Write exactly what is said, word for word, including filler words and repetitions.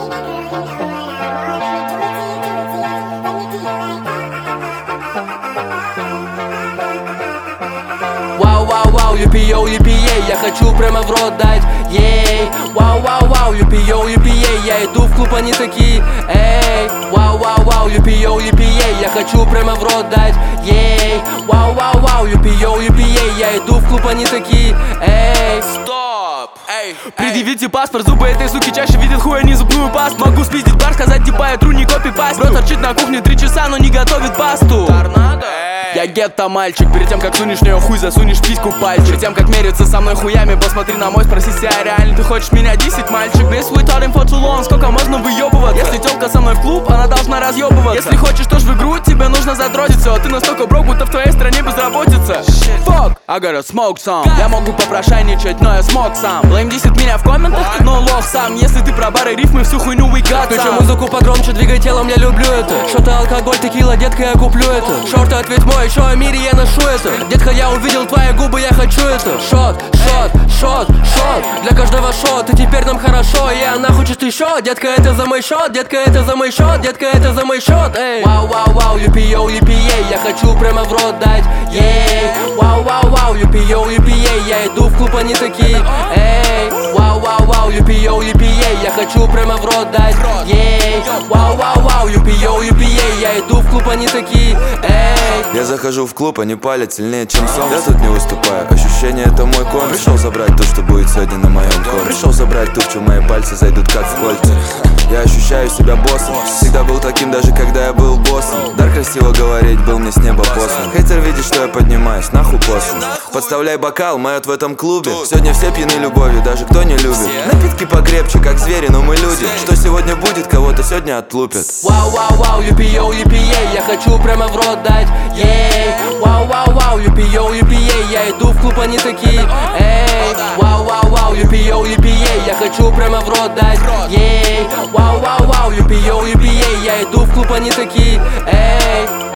Вау, вау, вау, юпи-йоу, юпи-ей, я хочу прямо в рот дать, ей. Вау, вау, вау, юпи-йоу, юпи-ей, я иду в клуб, они такие, эй. Вау, вау, вау, юпи-йоу, юпи-ей, я хочу прямо в рот дать, ей. Вау, вау, вау, юпи-йоу, юпи-ей, я иду в клуб, они такие, эй. Стоп! Эй, предъявите паспорт, зубы этой суки чаще видят хуй, а не зубную пасту. Могу спиздить бар, сказать типа я тру, не копи-паст. Бро торчит на кухне три часа, но не готовит пасту. Торнадо? Я гетто мальчик, перед тем как сунешь в неё хуй, засунешь в письку пальчик. Перед тем как мериться со мной хуями, посмотри на мой, спроси себя реально. Ты хочешь меня десять, мальчик? This we taught him for too long, сколько можно выебываться? Если тёлка со мной в клуб, она должна разъебываться. Если хочешь тоже в игру, тебе нужно задротить всё. Ты настолько брок, будто в твоей стране безработица. Fuck, I gotta smoke some. Я могу попрошайничать, но я смог сам. Блейм десять меня в комментах, но лох сам. Если ты про бары, рифмы, всю хуйню we got. Включи музыку погромче, двигай телом, я люблю это. Что-то алкоголь, текила, детка, я куплю это. Шорты, ответь мой, еще о мире я ношу это. Детка, я увидел твои губы, я хочу это. Шот, шот, шот, шот. Для каждого шот, и теперь нам хорошо. И она хочет еще. Детка, это за мой счет, детка, это за мой счет, детка, это за мой счет, эй. Вау, вау, вау, юпи-йоу, юпи-ей, я хочу прямо в рот дать, ей. Вау, вау, вау, юпи-йоу, юпи-ей, я иду в клуб, они такие, эй. Вау, вау, вау, юпи-йоу, юпи-ей, я хочу прямо в рот дать, ей. Вау, вау, вау, юпи-йоу, юпи-ей, я иду в клуб, они такие, эй. Я захожу в клуб, они палят сильнее, чем сон. Я тут не выступаю, ощущение это мой кон. Пришел забрать то, что будет сегодня на моем коне. Пришел забрать ту, в чем мои пальцы зайдут как в кольца. Я ощущаю себя боссом. Всегда был таким, даже когда я был боссом. Дар красиво говорить был мне с неба послан. Хейтер видит, что я поднимаюсь, нахуй послан. Подставляй бокал, моет в этом клубе. Сегодня все пьяны любовью, даже кто не любит. Напитки покрепче, как звери, но мы люди. Что сегодня будет, кого-то сегодня отлупят. Вау, вау, вау, юпи-йоу, юпи-ей, я хочу прямо в рот дать, ей. Вау, вау, вау, юпи-йоу, юпи-ей, я иду в клуб, они такие, эй. Вау, вау, вау, юпи-йоу, юпи-ей, я хочу прямо в рот дать, ей. Вау, вау, вау, юпи-йоу, юпи-ей, я иду в клуб, они такие, эй.